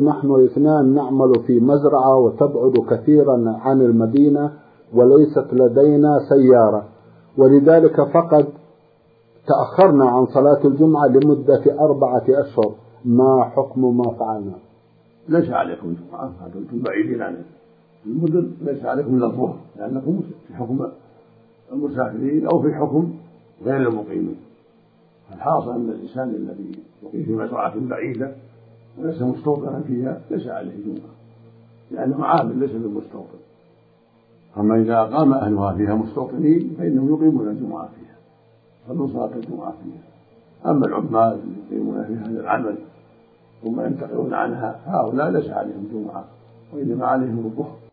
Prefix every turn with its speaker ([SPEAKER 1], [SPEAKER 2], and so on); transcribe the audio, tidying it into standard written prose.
[SPEAKER 1] يقول نحن اثنان نعمل في مزرعة وتبعد كثيرا عن المدينة وليست لدينا سيارة، ولذلك فقد تأخرنا عن صلاة الجمعة لمدة 4 أشهر، ما حكم ما فعلنا؟
[SPEAKER 2] ليس عليكم جمعة، أنتم بعيدين عن المدن، ليس عليكم إلا الظهر، لأنكم في حكم المسافرين أو في حكم غير المقيمين. الحاصل أن الإنسان الذي يقيم في مزرعة بعيدة وليس مستوطنا فيها ليس عليه جمعة، لأنه عامل ليس بالمستوطن. أما إذا قام أهلها فيها مستوطنين فإنهم يقيمون الجمعة فيها، صلوا صلاة الجمعة فيها. أما العمال يقيمون في هذا العمل ثم ينتقلون عنها فهؤلاء ليس عليهم جمعة، وإنما عليهم الظهر.